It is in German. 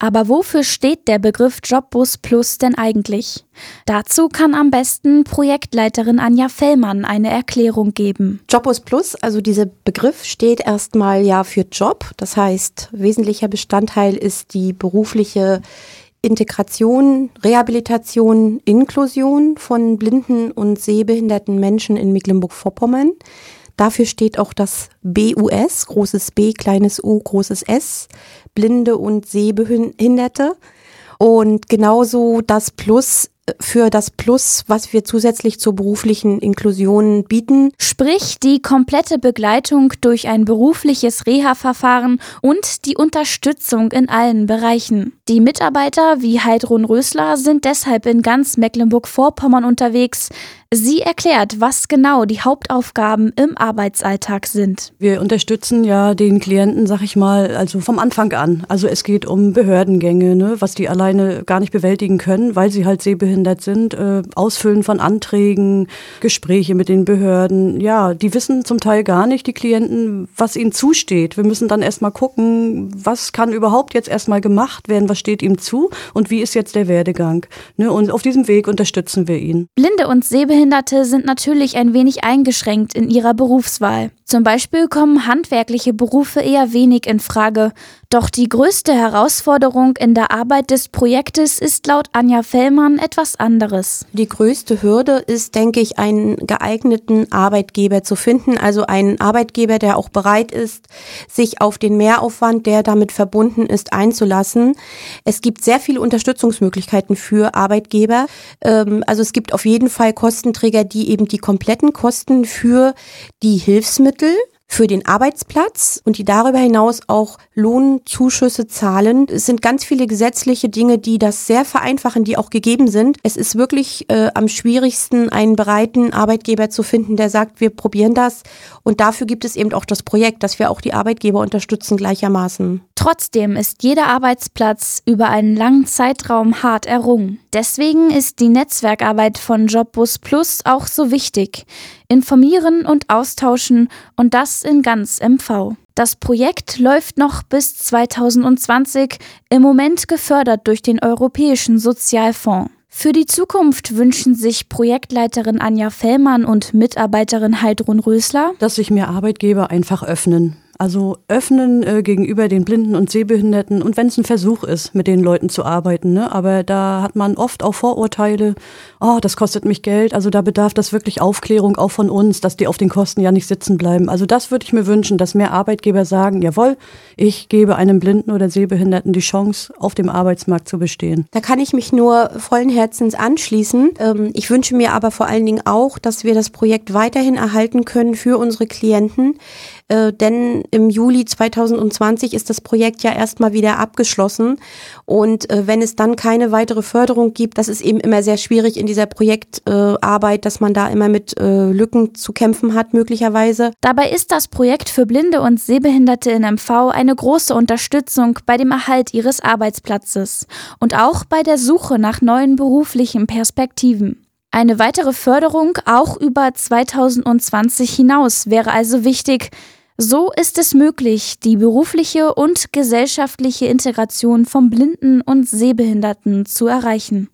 Aber wofür steht der Begriff Jobbus Plus denn eigentlich? Dazu kann am besten Projektleiterin Anja Fellmann eine Erklärung geben. Jobbus Plus, also dieser Begriff steht erstmal ja für Job. Das heißt, wesentlicher Bestandteil ist die berufliche Integration, Rehabilitation, Inklusion von blinden und sehbehinderten Menschen in Mecklenburg-Vorpommern. Dafür steht auch das BUS, großes B, kleines U, großes S, Blinde und Sehbehinderte. Und genauso das Plus für das Plus, was wir zusätzlich zur beruflichen Inklusion bieten. Sprich die komplette Begleitung durch ein berufliches Reha-Verfahren und die Unterstützung in allen Bereichen. Die Mitarbeiter wie Heidrun Rösler sind deshalb in ganz Mecklenburg-Vorpommern unterwegs. Sie erklärt, was genau die Hauptaufgaben im Arbeitsalltag sind. Wir unterstützen ja den Klienten, sag ich mal, also vom Anfang an. Also es geht um Behördengänge, ne, was die alleine gar nicht bewältigen können, weil sie halt sehbehindert sind. Ausfüllen von Anträgen, Gespräche mit den Behörden. Ja, die wissen zum Teil gar nicht, die Klienten, was ihnen zusteht. Wir müssen dann erstmal gucken, was kann überhaupt jetzt erstmal gemacht werden, was steht ihm zu und wie ist jetzt der Werdegang. Ne, und auf diesem Weg unterstützen wir ihn. Blinde und Sehbehinderte sind natürlich ein wenig eingeschränkt in ihrer Berufswahl. Zum Beispiel kommen handwerkliche Berufe eher wenig in Frage. Doch die größte Herausforderung in der Arbeit des Projektes ist laut Anja Fellmann etwas anderes. Die größte Hürde ist, denke ich, einen geeigneten Arbeitgeber zu finden. Also einen Arbeitgeber, der auch bereit ist, sich auf den Mehraufwand, der damit verbunden ist, einzulassen. Es gibt sehr viele Unterstützungsmöglichkeiten für Arbeitgeber. Also es gibt auf jeden Fall Kostenträger, die eben die kompletten Kosten für die Hilfsmittel, für den Arbeitsplatz und die darüber hinaus auch Lohnzuschüsse zahlen. Es sind ganz viele gesetzliche Dinge, die das sehr vereinfachen, die auch gegeben sind. Es ist wirklich am schwierigsten, einen bereiten Arbeitgeber zu finden, der sagt, wir probieren das. Und dafür gibt es eben auch das Projekt, dass wir auch die Arbeitgeber unterstützen gleichermaßen. Trotzdem ist jeder Arbeitsplatz über einen langen Zeitraum hart errungen. Deswegen ist die Netzwerkarbeit von Jobbus Plus auch so wichtig. Informieren und austauschen und das in ganz MV. Das Projekt läuft noch bis 2020, im Moment gefördert durch den Europäischen Sozialfonds. Für die Zukunft wünschen sich Projektleiterin Anja Fellmann und Mitarbeiterin Heidrun Rösler, dass sich mehr Arbeitgeber einfach öffnen. Also öffnen gegenüber den Blinden und Sehbehinderten und wenn es ein Versuch ist, mit den Leuten zu arbeiten, ne? Aber da hat man oft auch Vorurteile, das kostet mich Geld, also da bedarf das wirklich Aufklärung auch von uns, dass die auf den Kosten ja nicht sitzen bleiben. Also das würde ich mir wünschen, dass mehr Arbeitgeber sagen, jawohl, ich gebe einem Blinden oder Sehbehinderten die Chance, auf dem Arbeitsmarkt zu bestehen. Da kann ich mich nur vollen Herzens anschließen. Ich wünsche mir aber vor allen Dingen auch, dass wir das Projekt weiterhin erhalten können für unsere Klienten, denn im Juli 2020 ist das Projekt ja erstmal wieder abgeschlossen und wenn es dann keine weitere Förderung gibt, das ist eben immer sehr schwierig in dieser Projektarbeit, dass man da immer mit Lücken zu kämpfen hat möglicherweise. Dabei ist das Projekt für Blinde und Sehbehinderte in MV eine große Unterstützung bei dem Erhalt ihres Arbeitsplatzes und auch bei der Suche nach neuen beruflichen Perspektiven. Eine weitere Förderung auch über 2020 hinaus wäre also wichtig. So ist es möglich, die berufliche und gesellschaftliche Integration von Blinden und Sehbehinderten zu erreichen.